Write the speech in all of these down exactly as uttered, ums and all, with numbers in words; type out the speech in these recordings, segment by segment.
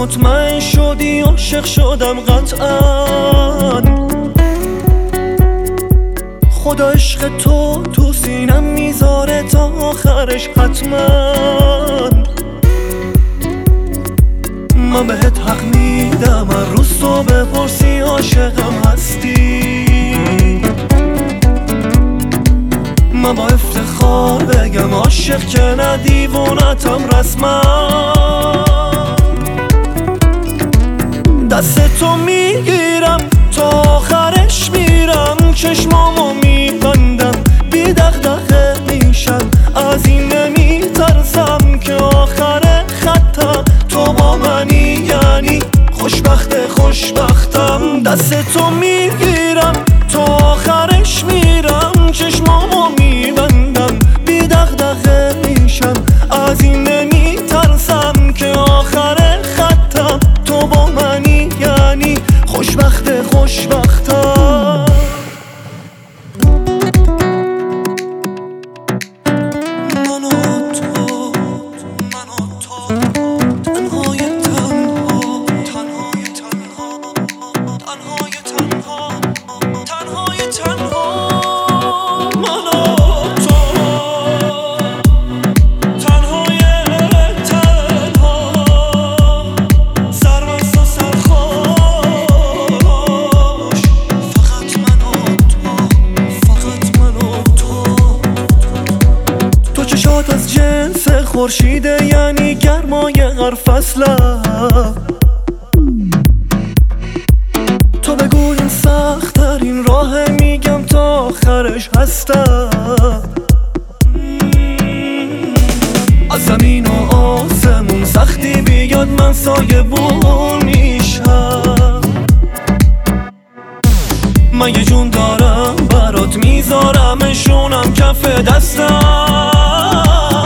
مطمئن شدی عاشق شدم قطعا. خدا عشق تو تو سینم میذاره تا آخرش حتما. من بهت حق میدم هر روز تو بپرسی عاشقم هستی. من با افتخار بگم عاشق که نه دیوونتم رسما. دست تو میگیرم تا آخرش میرم، چشمامو میبندم بی دغدغه میشم. از این نمیترسم که آخر خطم تو با منی، یعنی خوشبخت خوشبختم. دست تو میگیرم تا آخرش میرم، چشمامو میبندم بی دغدغه میشم. از این نمیترسم که آخر خطم تو با منی، یعنی خوشبخت خوشبختم. من و تو، من و تو، تنهای تنها، تنهای تنها، تنهای تنها، تنهای تنها. من و تو، تنهای تنها، سرمست و سرخوش. فقط من و تو، فقط من و تو. تو چشات از جنس خورشیده، یعنی گرمای هر فصله. تو بگو این سخت ترین راه، میگم تا آخرش هستم. از زمین و آسمون سختی بیاد من سایه بون میشم. من یه جون دارم برات میذارمشونم کف دستم.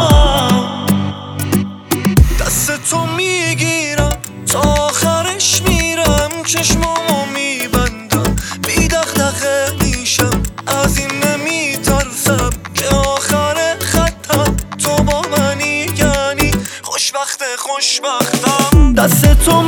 دست تو میگیرم تا آخرش میرم، چشمامو میبندم بی دغدغه میشم. از این نمیترسم که آخر خطم تو با منی، یعنی خوشبخت خوشبختم. دست تو